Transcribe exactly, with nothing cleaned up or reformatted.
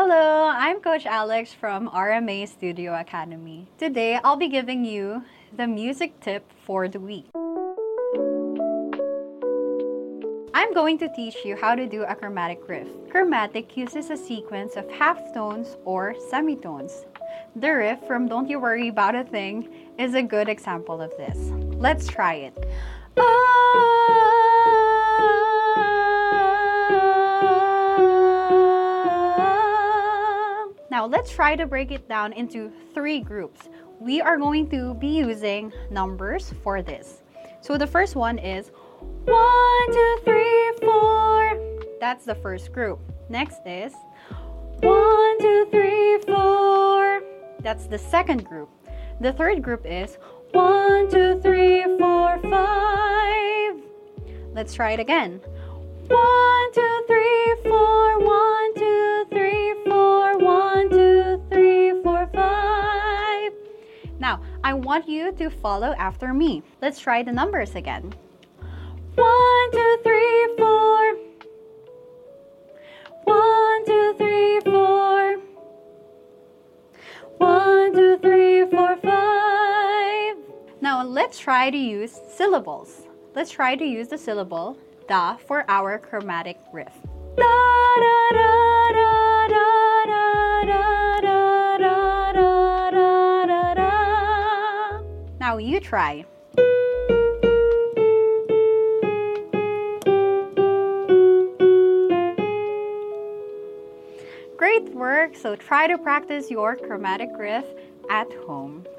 Hello, I'm Coach Alex from R M A Studio Academy. Today, I'll be giving you the music tip for the week. I'm going to teach you how to do a chromatic riff. Chromatic uses a sequence of half tones or semitones. The riff from Don't You Worry About a Thing is a good example of this. Let's try it. Now let's try to break it down into three groups. We are going to be using numbers for this. So the first one is one, two, three, four. That's the first group. Next is one, two, three, four. That's the second group. The third group is one, two, three, four, five. Let's try it again. One, two, three, four, one, two, three, four, one, two, three, four, five. Now, I want you to follow after me. Let's try the numbers again. One, two, three, four. One, two, three, four. One, two, three, four, five. Now let's try to use syllables. Let's try to use the syllable da for our chromatic riff. Da da da da da da da da da da da da. Now you try. Great work! So try to practice your chromatic riff at home.